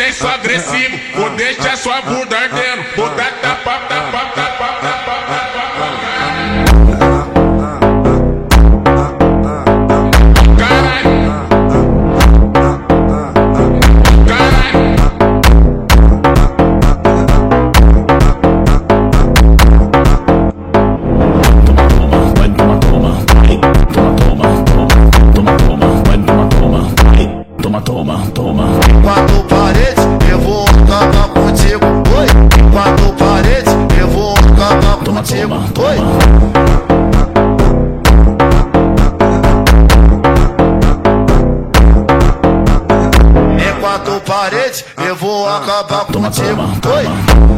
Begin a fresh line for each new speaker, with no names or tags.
sexo agressivo, vou deixar sua bunda ardendo. Vou dar tapa, tapa, tapa, tapa, tapa.
Quatro paredes, eu vou acabar contigo, oi. Quatro paredes, eu vou acabar contigo, oi. Em quatro paredes, eu vou acabar contigo, oi.